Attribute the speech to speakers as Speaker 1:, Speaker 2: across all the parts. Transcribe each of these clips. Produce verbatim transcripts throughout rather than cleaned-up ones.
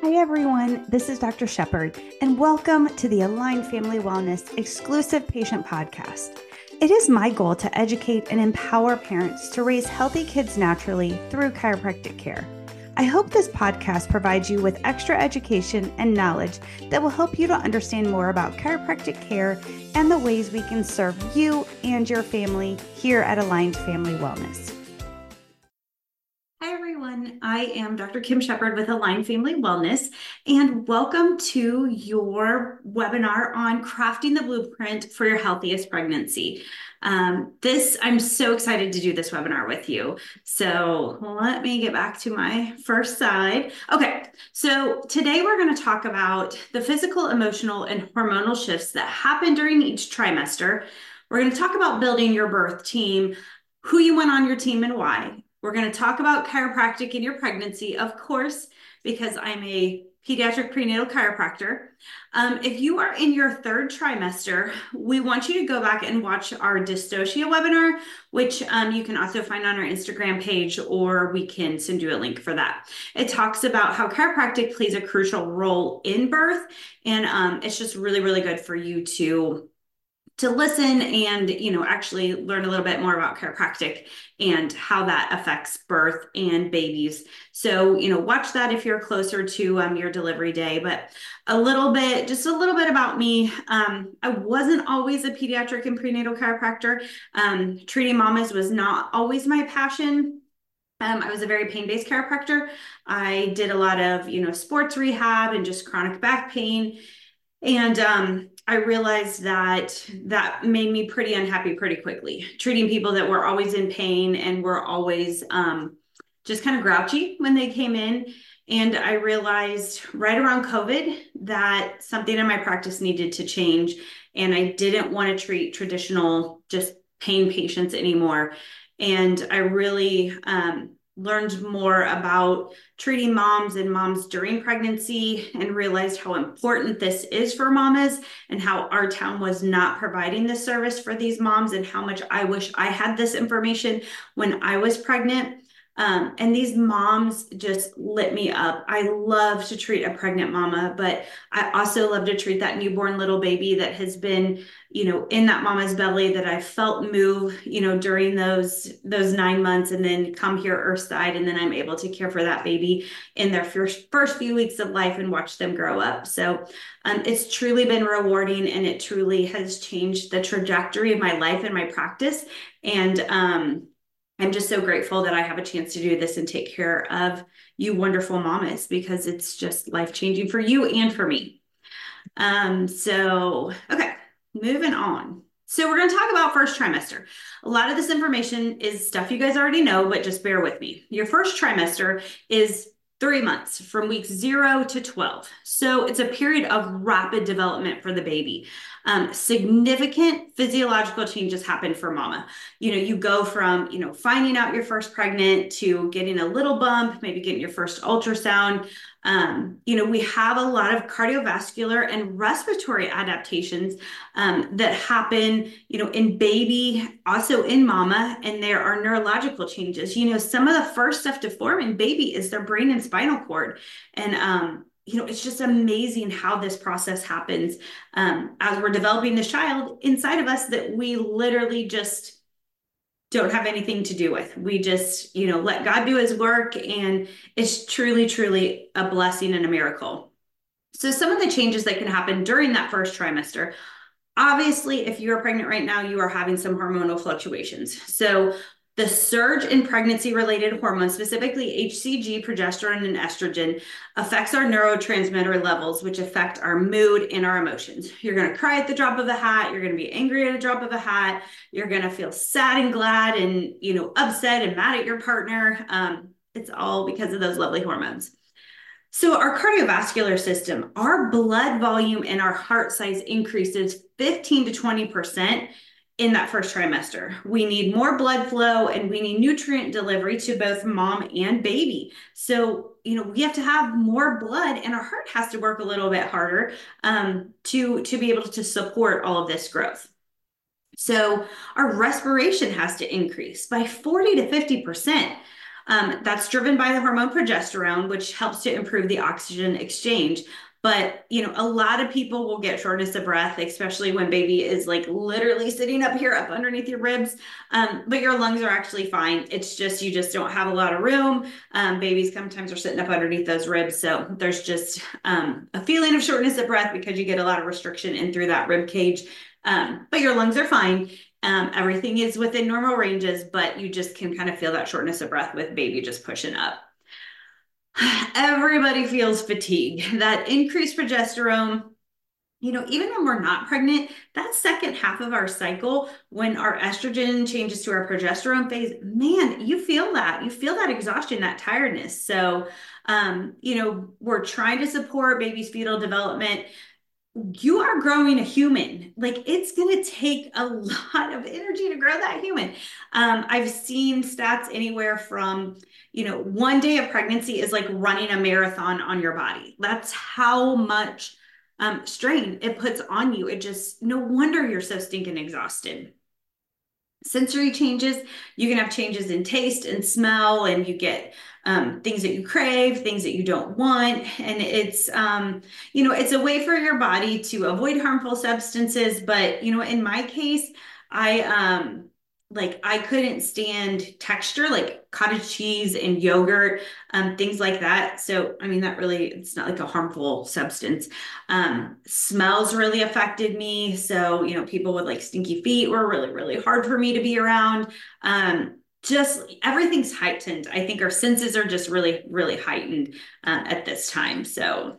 Speaker 1: Hi, everyone. This is Doctor Shepard, and welcome to the Aligned Family Wellness exclusive patient podcast. It is my goal to educate and empower parents to raise healthy kids naturally through chiropractic care. I hope this podcast provides you with extra education and knowledge that will help you to understand more about chiropractic care and the ways we can serve you and your family here at Aligned Family Wellness. Hi, everyone. I am Doctor Kim Shepard with Aligned Family Wellness, and welcome to your webinar on crafting the blueprint for your healthiest pregnancy. Um, this, I'm so excited to do this webinar with you. So let me get back to my first slide. Okay, so today we're going to talk about the physical, emotional, and hormonal shifts that happen during each trimester. We're going to talk about building your birth team, who you want on your team and why. We're going to talk about chiropractic in your pregnancy, of course, because I'm a pediatric prenatal chiropractor. Um, if you are in your third trimester, we want you to go back and watch our dystocia webinar, which um, you can also find on our Instagram page, or we can send you a link for that. It talks about how chiropractic plays a crucial role in birth, and um, it's just really, really good for you to to listen and, you know, actually learn a little bit more about chiropractic and how that affects birth and babies. So, you know, watch that if you're closer to um, your delivery day. But a little bit, just a little bit about me. Um, I wasn't always a pediatric and prenatal chiropractor. Um, treating mamas was not always my passion. Um, I was a very pain-based chiropractor. I did a lot of, you know, sports rehab and just chronic back pain. And um, I realized that that made me pretty unhappy pretty quickly, treating people that were always in pain and were always um, just kind of grouchy when they came in. And I realized right around COVID that something in my practice needed to change. And I didn't want to treat traditional just pain patients anymore. And I really um, learned more about treating moms and moms during pregnancy and realized how important this is for mamas and how our town was not providing this service for these moms and how much I wish I had this information when I was pregnant. Um, and these moms just lit me up. I love to treat a pregnant mama, but I also love to treat that newborn little baby that has been, you know, in that mama's belly that I felt move, you know, during those, those nine months and then come here earthside. And then I'm able to care for that baby in their first, first few weeks of life and watch them grow up. So um, it's truly been rewarding, and it truly has changed the trajectory of my life and my practice. And, um, I'm just so grateful that I have a chance to do this and take care of you wonderful mamas, because it's just life-changing for you and for me. Um, so, okay, moving on. So we're going to talk about first trimester. A lot of this information is stuff you guys already know, but just bear with me. Your first trimester is three months from weeks zero to twelve. So it's a period of rapid development for the baby. Um, significant physiological changes happen for mama. You know, you go from, you know, finding out you're first pregnant to getting a little bump, maybe getting your first ultrasound. Um, you know, we have a lot of cardiovascular and respiratory adaptations um, that happen, you know, in baby, also in mama, and there are neurological changes. You know, some of the first stuff to form in baby is their brain and spinal cord. And, um, you know, it's just amazing how this process happens um, as we're developing this child inside of us that we literally just don't have anything to do with. We just, you know, let God do his work, and it's truly, truly a blessing and a miracle. So some of the changes that can happen during that first trimester, obviously, if you're pregnant right now, you are having some hormonal fluctuations. So the surge in pregnancy-related hormones, specifically H C G, progesterone, and estrogen, affects our neurotransmitter levels, which affect our mood and our emotions. You're going to cry at the drop of a hat. You're going to be angry at a drop of a hat. You're going to feel sad and glad and, you know, upset and mad at your partner. Um, it's all because of those lovely hormones. So our cardiovascular system, our blood volume and our heart size increases fifteen to twenty percent in that first trimester. We need more blood flow, and we need nutrient delivery to both mom and baby. So, you know, we have to have more blood, and our heart has to work a little bit harder um, to, to be able to support all of this growth. So our respiration has to increase by forty to fifty percent. Um, that's driven by the hormone progesterone, which helps to improve the oxygen exchange. But, you know, a lot of people will get shortness of breath, especially when baby is like literally sitting up here up underneath your ribs. Um, but your lungs are actually fine. It's just, you just don't have a lot of room. Um, babies sometimes are sitting up underneath those ribs. So there's just um, a feeling of shortness of breath because you get a lot of restriction in through that rib cage. Um, but your lungs are fine. Um, everything is within normal ranges, but you just can kind of feel that shortness of breath with baby just pushing up. Everybody feels fatigue. That increased progesterone, you know, even when we're not pregnant, that second half of our cycle, when our estrogen changes to our progesterone phase, man, you feel that. You feel that exhaustion, that tiredness. So, um, you know, we're trying to support baby's fetal development. You are growing a human. Like, it's going to take a lot of energy to grow that human. Um, I've seen stats anywhere from, you know, one day of pregnancy is like running a marathon on your body. That's how much um, strain it puts on you. It just, no wonder you're so stinking exhausted. Sensory changes, you can have changes in taste and smell, and you get um, things that you crave, things that you don't want. And it's, um, you know, it's a way for your body to avoid harmful substances. But, you know, in my case, I, um, like I couldn't stand texture, like cottage cheese and yogurt, um, things like that. So, I mean, that really, it's not like a harmful substance. Um, smells really affected me. So, you know, people with like stinky feet were really, really hard for me to be around. Um, just everything's heightened. I think our senses are just really, really heightened uh, at this time. So,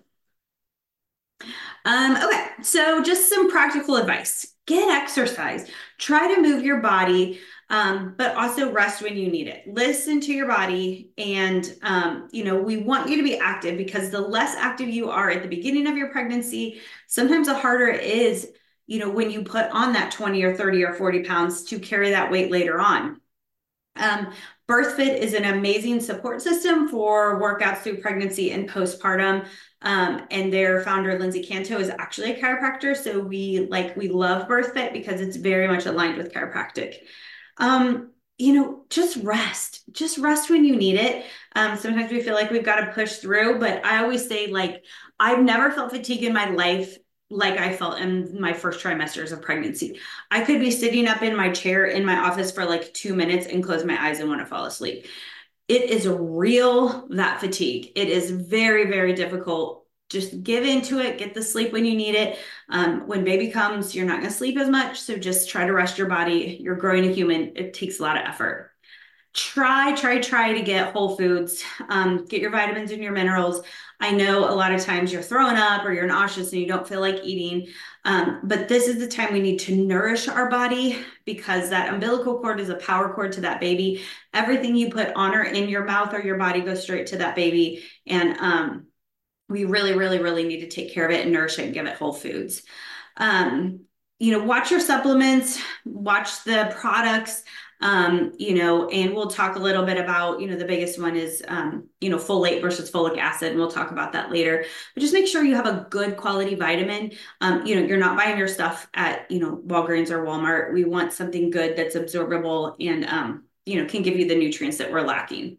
Speaker 1: um, okay, so just some practical advice. Get exercise. Try to move your body, um, but also rest when you need it. Listen to your body, and um, you know, we want you to be active, because the less active you are at the beginning of your pregnancy, sometimes the harder it is, you know, when you put on that twenty or thirty or forty pounds to carry that weight later on. Um, BirthFit is an amazing support system for workouts through pregnancy and postpartum. Um, and their founder, Lindsay Canto, is actually a chiropractor. So we like, we love BirthFit because it's very much aligned with chiropractic. Um, you know, just rest, just rest when you need it. Um, sometimes we feel like we've got to push through, but I always say, like, I've never felt fatigue in my life like I felt in my first trimesters of pregnancy. I could be sitting up in my chair in my office for like two minutes and close my eyes and want to fall asleep. It is real, that fatigue. It is very, very difficult. Just give into it, get the sleep when you need it. Um, when baby comes, you're not going to sleep as much. So just try to rest your body. You're growing a human. It takes a lot of effort. Try, try, try to get whole foods. Um, get your vitamins and your minerals. I know a lot of times you're throwing up or you're nauseous and you don't feel like eating. Um, but this is the time we need to nourish our body, because that umbilical cord is a power cord to that baby. Everything you put on or in your mouth or your body goes straight to that baby. And um, we really, really, really need to take care of it and nourish it and give it whole foods. Um, you know, watch your supplements, watch the products. Um, you know, and we'll talk a little bit about, you know, the biggest one is, um, you know, folate versus folic acid, and we'll talk about that later. But just make sure you have a good quality vitamin. Um, you know, you're not buying your stuff at, you know, Walgreens or Walmart. We want something good that's absorbable and, um, you know, can give you the nutrients that we're lacking.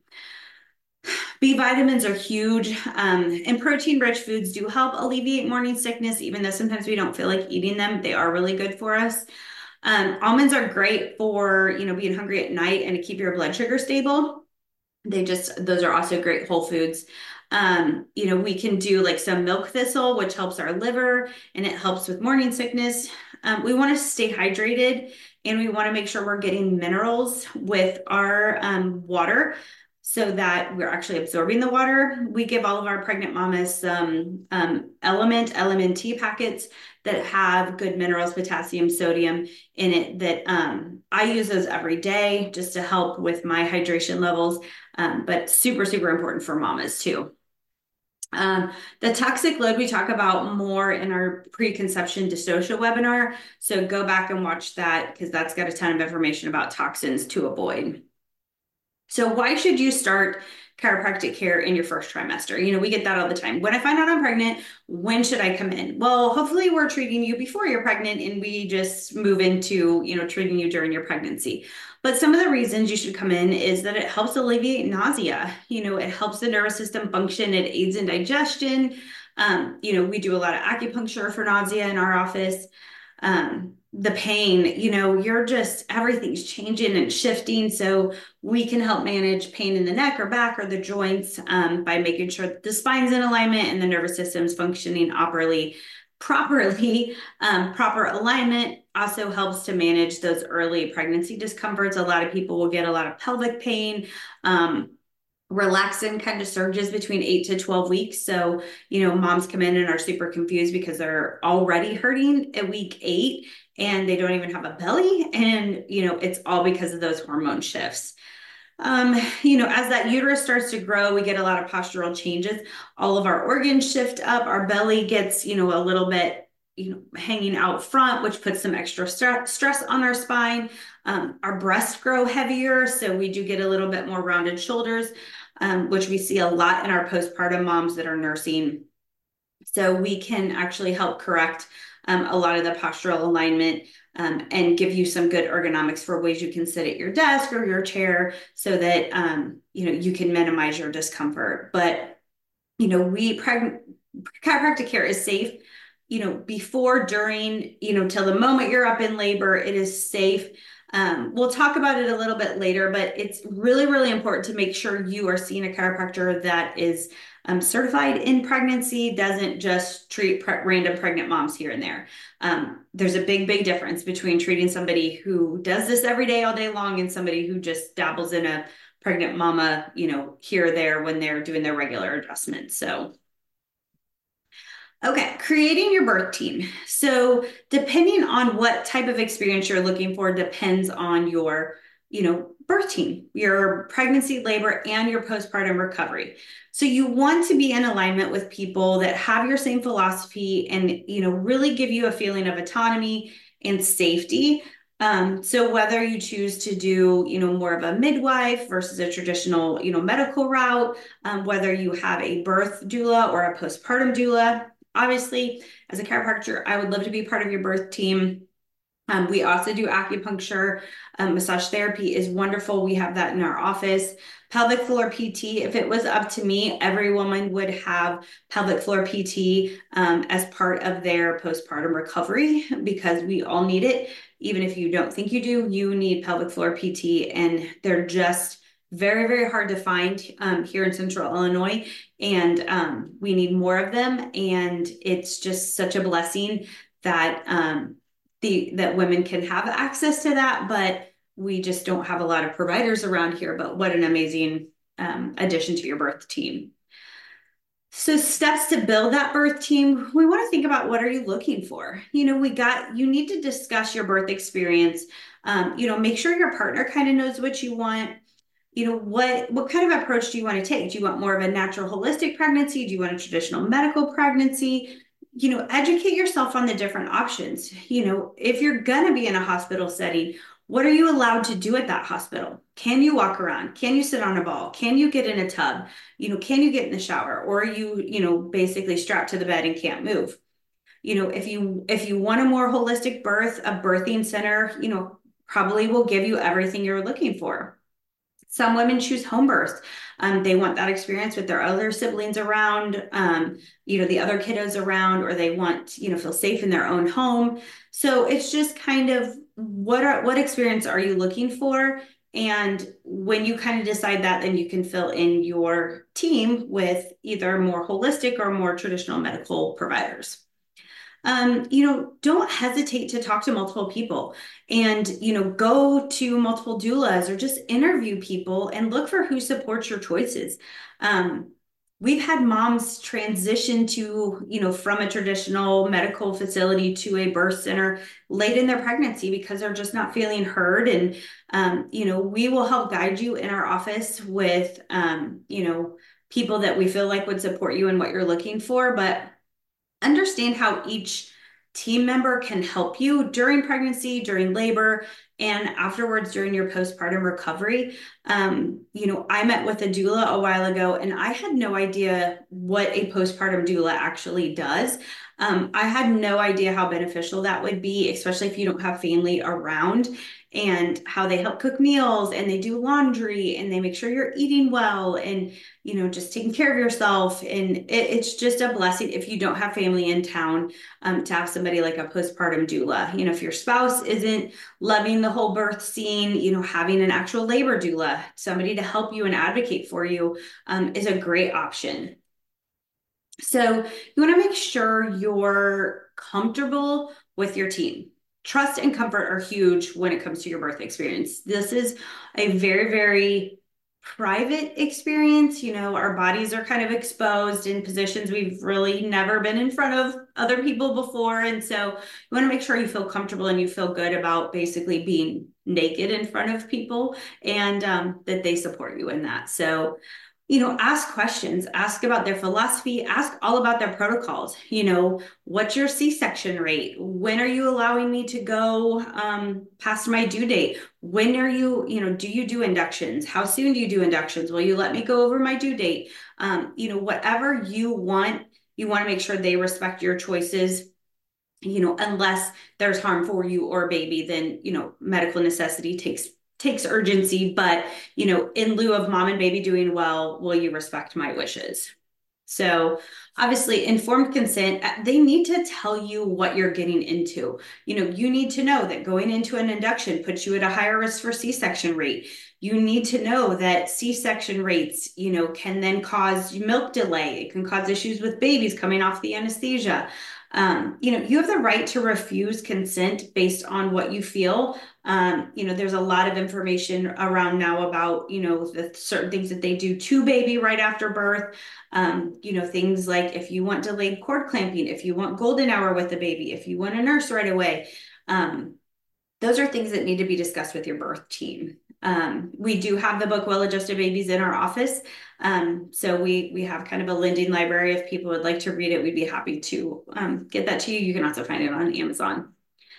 Speaker 1: B vitamins are huge, um, and protein-rich foods do help alleviate morning sickness, even though sometimes we don't feel like eating them. They are really good for us. Um, almonds are great for, you know, being hungry at night and to keep your blood sugar stable. They just, those are also great whole foods. Um, you know, we can do like some milk thistle, which helps our liver and it helps with morning sickness. Um, we want to stay hydrated, and we want to make sure we're getting minerals with our um, water, so that we're actually absorbing the water. We give all of our pregnant mamas some um, Element, L M N T packets that have good minerals, potassium, sodium in it, that um, I use those every day just to help with my hydration levels, um, but super, super important for mamas too. Um, the toxic load we talk about more in our preconception dystocia webinar. So go back and watch that, because that's got a ton of information about toxins to avoid. So why should you start chiropractic care in your first trimester? You know, we get that all the time. When I find out I'm pregnant, when should I come in? Well, hopefully we're treating you before you're pregnant, and we just move into, you know, treating you during your pregnancy. But some of the reasons you should come in is that it helps alleviate nausea. You know, it helps the nervous system function. It aids in digestion. Um, you know, we do a lot of acupuncture for nausea in our office. Um, the pain, you know, you're just, everything's changing and shifting. So we can help manage pain in the neck or back or the joints um, by making sure that the spine's in alignment and the nervous system's functioning properly. Properly, um, proper alignment also helps to manage those early pregnancy discomforts. A lot of people will get a lot of pelvic pain. Um, relaxin kind of surges between eight to twelve weeks. So, you know, moms come in and are super confused because they're already hurting at week eight and they don't even have a belly. And, you know, it's all because of those hormone shifts. Um, you know, as that uterus starts to grow, we get a lot of postural changes. All of our organs shift up. Our belly gets, you know, a little bit, you know, hanging out front, which puts some extra st- stress on our spine. Um, our breasts grow heavier, so we do get a little bit more rounded shoulders, um, which we see a lot in our postpartum moms that are nursing. So we can actually help correct um, a lot of the postural alignment um, and give you some good ergonomics for ways you can sit at your desk or your chair so that, um, you know, you can minimize your discomfort. But, you know, we, preg- chiropractic care is safe, you know, before, during, you know, till the moment you're up in labor, it is safe. Um, we'll talk about it a little bit later, but it's really, really important to make sure you are seeing a chiropractor that is um, certified in pregnancy, doesn't just treat pre- random pregnant moms here and there. Um, there's a big, big difference between treating somebody who does this every day, all day long, and somebody who just dabbles in a pregnant mama, you know, here or there when they're doing their regular adjustments. So okay, creating your birth team. So depending on what type of experience you're looking for depends on your, you know, birth team, your pregnancy, labor, and your postpartum recovery. So you want to be in alignment with people that have your same philosophy and, you know, really give you a feeling of autonomy and safety. Um, so whether you choose to do, you know, more of a midwife versus a traditional, you know, medical route, um, whether you have a birth doula or a postpartum doula. Obviously, as a chiropractor, I would love to be part of your birth team. Um, we also do acupuncture. Um, massage therapy is wonderful. We have that in our office. Pelvic floor P T, if it was up to me, every woman would have pelvic floor P T um, as part of their postpartum recovery because we all need it. Even if you don't think you do, you need pelvic floor P T, and they're just very, very hard to find um, here in Central Illinois. And um, we need more of them. And it's just such a blessing that um, the that women can have access to that, but we just don't have a lot of providers around here. But what an amazing um, addition to your birth team. So steps to build that birth team, we want to think about what are you looking for? You know, we got, you need to discuss your birth experience. Um, you know, make sure your partner kind of knows what you want. You know, what, what kind of approach do you want to take? Do you want more of a natural holistic pregnancy? Do you want a traditional medical pregnancy? You know, educate yourself on the different options. You know, if you're going to be in a hospital setting, what are you allowed to do at that hospital? Can you walk around? Can you sit on a ball? Can you get in a tub? You know, can you get in the shower? Or are you, you know, basically strapped to the bed and can't move? You know, if you if you want a more holistic birth, a birthing center, you know, probably will give you everything you're looking for. Some women choose home births. Um, they want that experience with their other siblings around, um, you know, the other kiddos around, or they want, you know, feel safe in their own home. So it's just kind of what are what experience are you looking for? And when you kind of decide that, then you can fill in your team with either more holistic or more traditional medical providers. Um, you know, don't hesitate to talk to multiple people and, you know, go to multiple doulas or just interview people and look for who supports your choices. Um, we've had moms transition to, you know, from a traditional medical facility to a birth center late in their pregnancy because they're just not feeling heard. And, um, you know, we will help guide you in our office with, um, you know, people that we feel like would support you in what you're looking for. But understand how each team member can help you during pregnancy, during labor, and afterwards during your postpartum recovery. Um, you know, I met with a doula a while ago, and I had no idea what a postpartum doula actually does. Um, I had no idea how beneficial that would be, especially if you don't have family around. and how they help cook meals and they do laundry and they make sure you're eating well and, you know, just taking care of yourself. And it, it's just a blessing if you don't have family in town, um, to have somebody like a postpartum doula. You know, if your spouse isn't loving the whole birth scene, you know, having an actual labor doula, somebody to help you and advocate for you, um, is a great option. So you want to make sure you're comfortable with your team. Trust and comfort are huge when it comes to your birth experience. This is a very, very private experience. You know, our bodies are kind of exposed in positions we've really never been in front of other people before. And so you want to make sure you feel comfortable and you feel good about basically being naked in front of people, and um, that they support you in that. So you know, ask questions, ask about their philosophy, ask all about their protocols. You know, what's your C-section rate? When are you allowing me to go um, past my due date? When are you, you know, do you do inductions? How soon do you do inductions? Will you let me go over my due date? Um, you know, whatever you want, you want to make sure they respect your choices. You know, unless there's harm for you or baby, then, you know, medical necessity takes takes urgency, but, you know, in lieu of mom and baby doing well, will you respect my wishes? So obviously informed consent, they need to tell you what you're getting into. You know, you need to know that going into an induction puts you at a higher risk for C-section rate. You need to know that C-section rates, you know, can then cause milk delay. It can cause issues with babies coming off the anesthesia. Um, you know, you have the right to refuse consent based on what you feel. Um, you know, there's a lot of information around now about, you know, the certain things that they do to baby right after birth. Um, you know, things like if you want delayed cord clamping, if you want golden hour with the baby, if you want a nurse right away. Um, those are things that need to be discussed with your birth team. Um, we do have the book Well-Adjusted Babies in our office. Um, so we we have kind of a lending library. If people would like to read it, we'd be happy to um, get that to you. You can also find it on Amazon.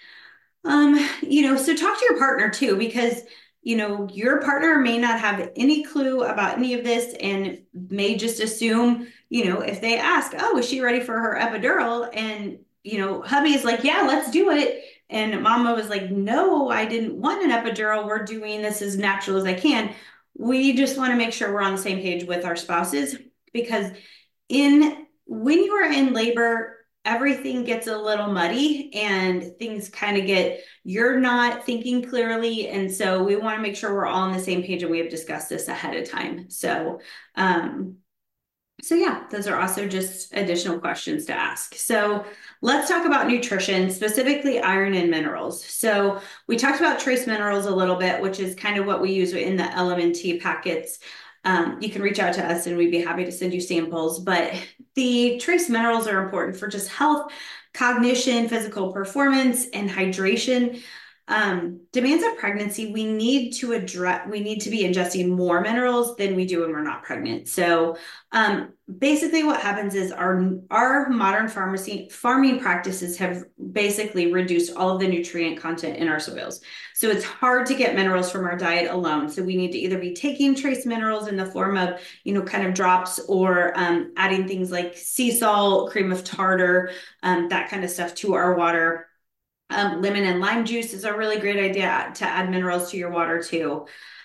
Speaker 1: Um, you know, so talk to your partner too, because, you know, your partner may not have any clue about any of this and may just assume, you know, if they ask, oh, is she ready for her epidural? And, you know, hubby is like, yeah, let's do it. And mama was like, no, I didn't want an epidural. We're doing this as natural as I can. We just want to make sure we're on the same page with our spouses, because in when you are in labor, everything gets a little muddy and things kind of get, you're not thinking clearly. And so we want to make sure we're all on the same page, and we have discussed this ahead of time. So, um, so yeah, those are also just additional questions to ask. So let's talk about nutrition, specifically iron and minerals. So we talked about trace minerals a little bit, which is kind of what we use in the L M N T packets. Um, you can reach out to us and we'd be happy to send you samples, but the trace minerals are important for just health, cognition, physical performance, and hydration. Um, demands of pregnancy, we need to address, we need to be ingesting more minerals than we do when we're not pregnant. So um, basically what happens is our, our modern pharmacy farming practices have basically reduced all of the nutrient content in our soils. So it's hard to get minerals from our diet alone. So we need to either be taking trace minerals in the form of, you know, kind of drops, or um, adding things like sea salt, cream of tartar, um, that kind of stuff to our water. Um, lemon and lime juice is a really great idea to add minerals to your water too.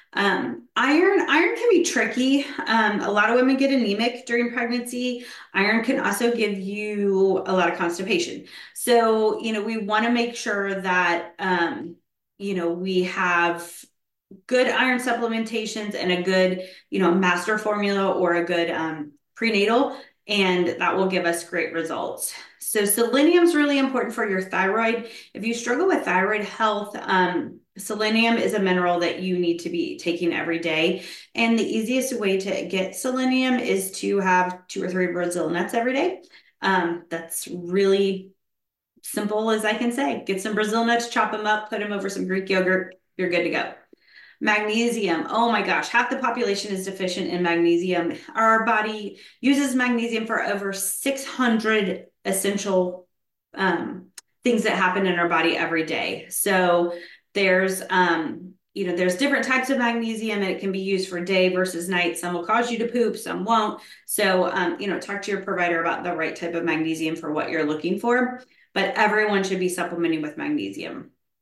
Speaker 1: Um, iron, iron can be tricky. Um, a lot of women get anemic during pregnancy. Iron can also give you a lot of constipation. So, you know, we want to make sure that, um, you know, we have good iron supplementations and a good, you know, master formula or a good um, prenatal, and that will give us great results. So selenium is really important for your thyroid. If you struggle with thyroid health, um, selenium is a mineral that you need to be taking every day. And the easiest way to get selenium is to have two or three Brazil nuts every day. Um, that's really simple as I can say. Get some Brazil nuts, chop them up, put them over some Greek yogurt, you're good to go. Magnesium. Oh my gosh, half the population is deficient in magnesium. Our body uses magnesium for over six hundred essential um, things that happen in our body every day. So there's, um, you know, there's different types of magnesium, and it can be used for day versus night. Some will cause you to poop, some won't. So, um, you know, talk to your provider about the right type of magnesium for what you're looking for. But everyone should be supplementing with magnesium.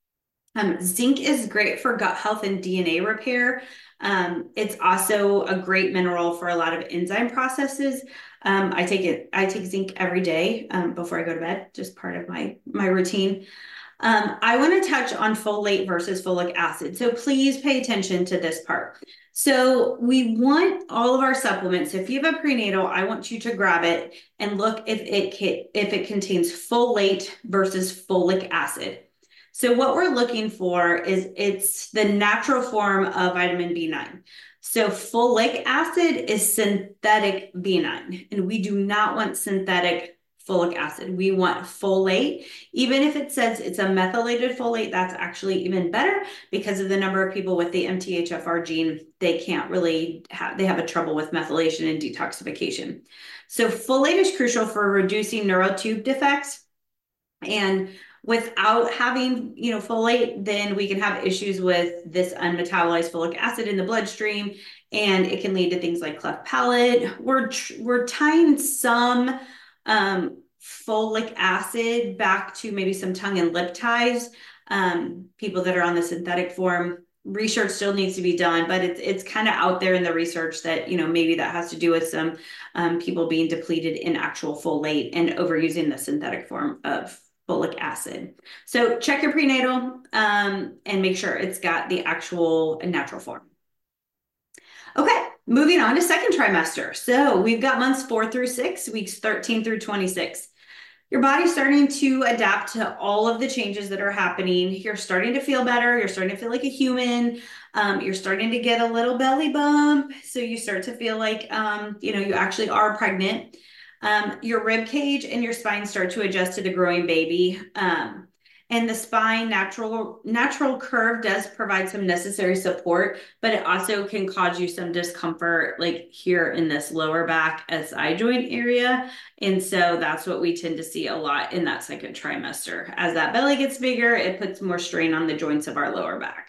Speaker 1: Um, zinc is great for gut health and D N A repair. Um, it's also a great mineral for a lot of enzyme processes. Um, I take it, I take zinc every day um, before I go to bed, just part of my my routine. Um, I want to touch on folate versus folic acid. So please pay attention to this part. So we want all of our supplements. If you have a prenatal, I want you to grab it and look if it if it contains folate versus folic acid. So what we're looking for is it's the natural form of vitamin B nine. So folic acid is synthetic B nine, and we do not want synthetic folic acid. We want folate. Even if it says it's a methylated folate, that's actually even better because of the number of people with the M T H F R gene. They can't really have, they have a trouble with methylation and detoxification. So folate is crucial for reducing neural tube defects. And without having, you know, folate, then we can have issues with this unmetabolized folic acid in the bloodstream, and it can lead to things like cleft palate. We're we're tying some um, folic acid back to maybe some tongue and lip ties. Um, people that are on the synthetic form, research still needs to be done, but it's it's kind of out there in the research that, you know, maybe that has to do with some um, people being depleted in actual folate and overusing the synthetic form of folic acid. So check your prenatal um, and make sure it's got the actual natural form. Okay, moving on to second trimester. So we've got months four through six, weeks thirteen through twenty-six. Your body's starting to adapt to all of the changes that are happening. You're starting to feel better. You're starting to feel like a human. Um, you're starting to get a little belly bump. So you start to feel like, um, you know, you actually are pregnant. Um, your rib cage and your spine start to adjust to the growing baby. Um, and the spine natural natural curve does provide some necessary support, but it also can cause you some discomfort, like here in this lower back S I joint area. And so that's what we tend to see a lot in that second trimester. As that belly gets bigger, it puts more strain on the joints of our lower back.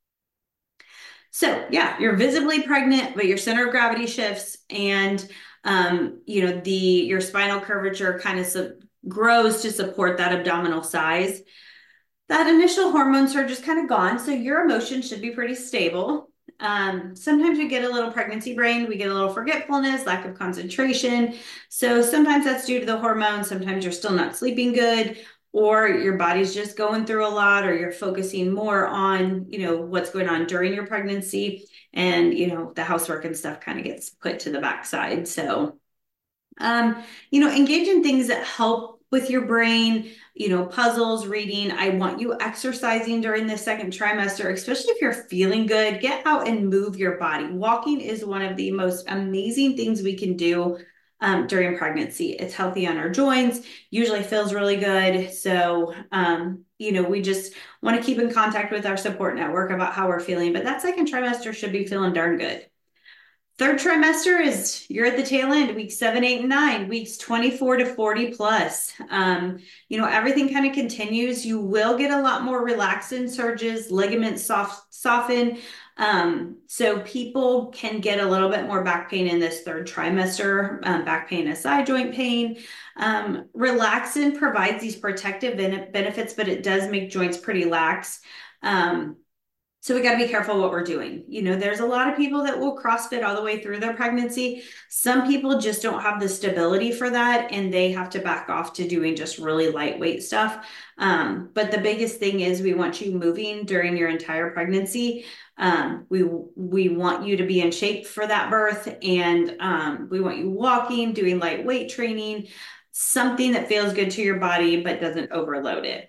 Speaker 1: So yeah, you're visibly pregnant, but your center of gravity shifts, and um, you know, the your spinal curvature kind of su- grows to support that abdominal size. That initial hormone surge is kind of gone, so your emotions should be pretty stable. Um, sometimes we get a little pregnancy brain, we get a little forgetfulness, lack of concentration. So sometimes that's due to the hormones. Sometimes you're still not sleeping good, or your body's just going through a lot, or you're focusing more on, you know, what's going on during your pregnancy, and, you know, the housework and stuff kind of gets put to the backside. So, um, you know, engage in things that help with your brain, you know, puzzles, reading. I want you exercising during the second trimester, especially if you're feeling good. Get out and move your body. Walking is one of the most amazing things we can do um, during pregnancy. It's healthy on our joints, usually feels really good. So, um, you know, we just want to keep in contact with our support network about how we're feeling. But that second trimester should be feeling darn good. Third trimester is you're at the tail end, weeks seven, eight, and nine, weeks twenty-four to forty plus. Um, you know, everything kind of continues. You will get a lot more relaxin surges, ligaments soft, soften. Um, so people can get a little bit more back pain in this third trimester, um, back pain, S I joint pain. Um, relaxin provides these protective benefits, but it does make joints pretty lax. Um, So we got to be careful what we're doing. You know, there's a lot of people that will CrossFit all the way through their pregnancy. Some people just don't have the stability for that, and they have to back off to doing just really lightweight stuff. Um, but the biggest thing is we want you moving during your entire pregnancy. Um, we we want you to be in shape for that birth, and um, we want you walking, doing lightweight training, something that feels good to your body but doesn't overload it.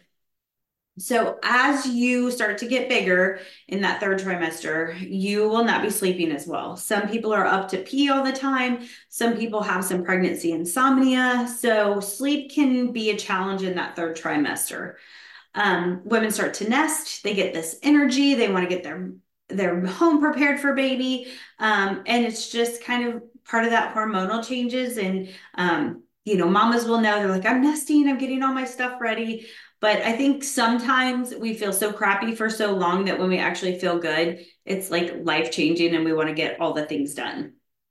Speaker 1: So as you start to get bigger in that third trimester, you will not be sleeping as well. Some people are up to pee all the time. Some people have some pregnancy insomnia. So sleep can be a challenge in that third trimester. Um, women start to nest. They get this energy. They want to get their, their home prepared for baby. Um, and it's just kind of part of that hormonal changes. And, um, you know, mamas will know, they're like, I'm nesting, I'm getting all my stuff ready. But I think sometimes we feel so crappy for so long that when we actually feel good, it's like life changing and we want to get all the things done.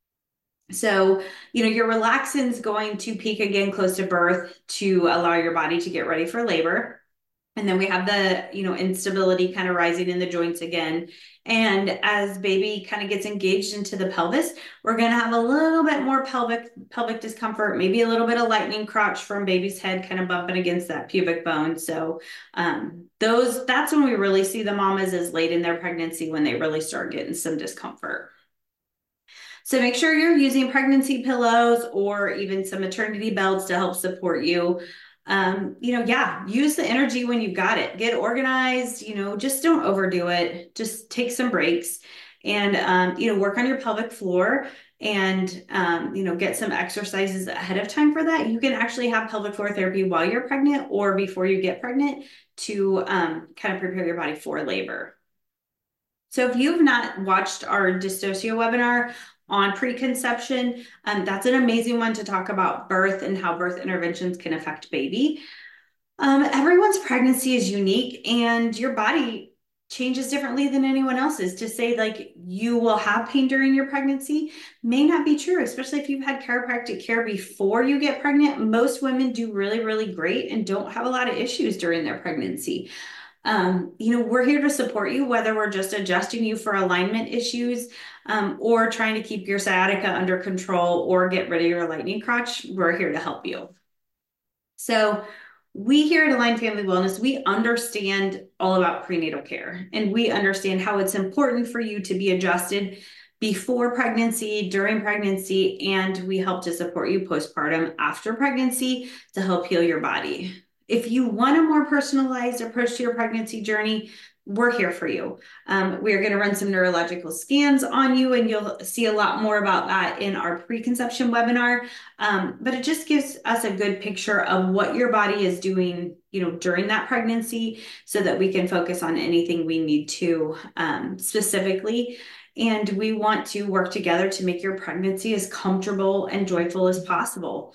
Speaker 1: So, you know, your relaxin is going to peak again close to birth to allow your body to get ready for labor. And then we have the, you know, instability kind of rising in the joints again. And as baby kind of gets engaged into the pelvis, we're going to have a little bit more pelvic pelvic discomfort, maybe a little bit of lightning crotch from baby's head kind of bumping against that pubic bone. So um, those that's when we really see the mamas is late in their pregnancy, when they really start getting some discomfort. So make sure you're using pregnancy pillows or even some maternity belts to help support you. Um, you know, yeah, use the energy when you've got it. Get organized, you know, just don't overdo it. Just take some breaks and, um, you know, work on your pelvic floor and, um, you know, get some exercises ahead of time for that. You can actually have pelvic floor therapy while you're pregnant or before you get pregnant to um, kind of prepare your body for labor. So if you've not watched our Dystocia webinar on preconception, um, that's an amazing one to talk about birth and how birth interventions can affect baby. Um, everyone's pregnancy is unique and your body changes differently than anyone else's. To say like you will have pain during your pregnancy may not be true, especially if you've had chiropractic care before you get pregnant. Most women do really, really great and don't have a lot of issues during their pregnancy. Um, you know, we're here to support you, whether we're just adjusting you for alignment issues um, or trying to keep your sciatica under control or get rid of your lightning crotch. We're here to help you. So we here at Align Family Wellness, we understand all about prenatal care, and we understand how it's important for you to be adjusted before pregnancy, during pregnancy, and we help to support you postpartum after pregnancy to help heal your body. If you want a more personalized approach to your pregnancy journey, we're here for you. Um, we're going to run some neurological scans on you, and you'll see a lot more about that in our preconception webinar. Um, but it just gives us a good picture of what your body is doing, you know, during that pregnancy, so that we can focus on anything we need to um, specifically. And we want to work together to make your pregnancy as comfortable and joyful as possible.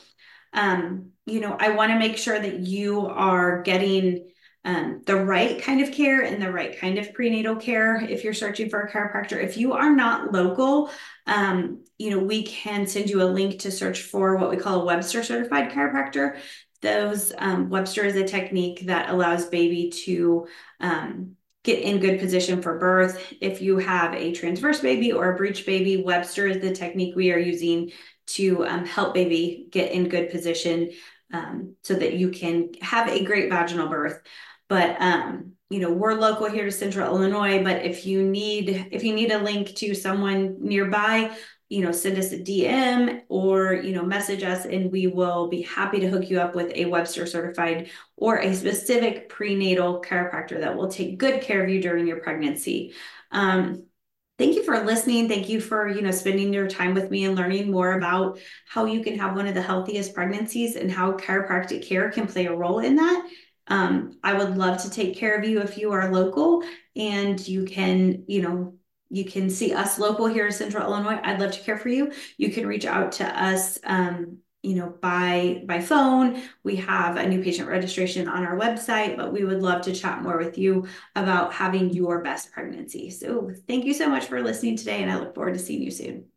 Speaker 1: Um, you know, I want to make sure that you are getting um, the right kind of care and the right kind of prenatal care if you're searching for a chiropractor. If you are not local, um, you know, we can send you a link to search for what we call a Webster certified chiropractor. Those um, Webster is a technique that allows baby to um, get in good position for birth. If you have a transverse baby or a breech baby, Webster is the technique we are using to um, help baby get in good position um, so that you can have a great vaginal birth. But, um, you know, we're local here to Central Illinois, but if you need, if you need a link to someone nearby, you know, send us a D M or, you know, message us, and we will be happy to hook you up with a Webster certified or a specific prenatal chiropractor that will take good care of you during your pregnancy. Um, Thank you for listening. Thank you for, you know, spending your time with me and learning more about how you can have one of the healthiest pregnancies and how chiropractic care can play a role in that. Um, I would love to take care of you if you are local and you can, you know, you can see us local here in Central Illinois. I'd love to care for you. You can reach out to us, um, you know, by, by phone. We have a new patient registration on our website, but we would love to chat more with you about having your best pregnancy. So thank you so much for listening today, and I look forward to seeing you soon.